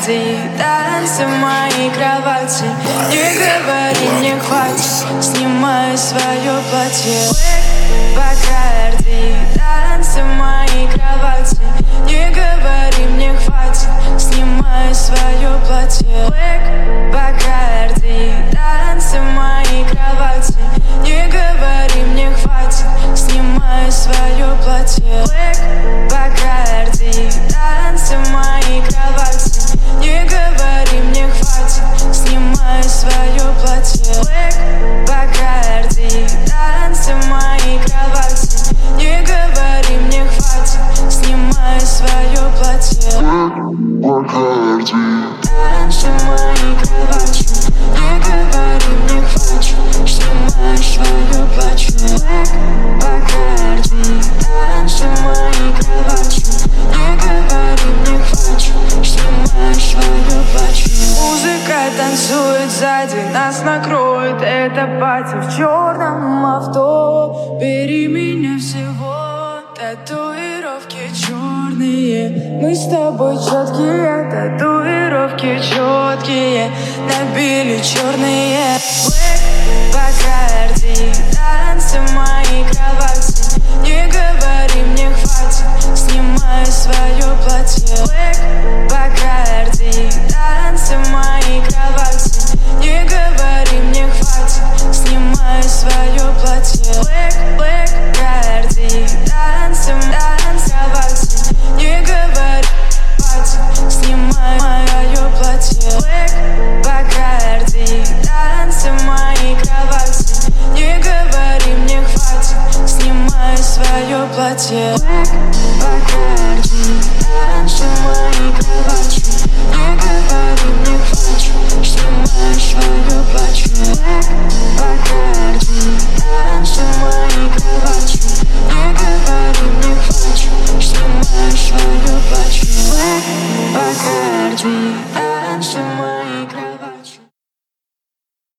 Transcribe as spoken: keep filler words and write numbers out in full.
Бакарди, танцы в моей кровати. Не говори, мне хватит, снимай свое платье. Бакарди, танцы в моей кровати. Не говори, мне хватит, снимай свое платье. Бакарди, танцы в моей кровати. Не говори, мне хватит, снимай свое платье. Бакарди, танцы в моей кровати. Не говори, мне хватит, снимай свое платье. Бакарди, танцы в моей кровати. Не говори, мне хватит, снимай свое платье. Бакарди, танцы в моей кровати. Не говори, мне хватит, снимай свое платье. Бакарди, танцы в моей кровати. Не говори, мне хватит, снимай свое платье. Музыка танцует сзади, нас накроет эта пати. В черном авто, бери меня всего. Татуировки черные, мы с тобой четкие. Татуировки четкие, набили черные. Бакарди, танцы в моей кровати. Не говори, мне хватит, снимай свое платье. Бакарди, танцы в моей кровати. Не говори, мне хватит, снимай свое платье. Бакарди, танцы в моей кровати. Не говори, хватит, снимай мое платье. Бакарди, танцы в моей кровати. Не говори, мне хватит, снимай свое платье. Бакарди, танцы в моей кровати. Не говори, мне хватит, снимай свое платье. Бакарди, танцы в моей кровати. Не говори, мне хватит, снимай свое платье. Бакарди.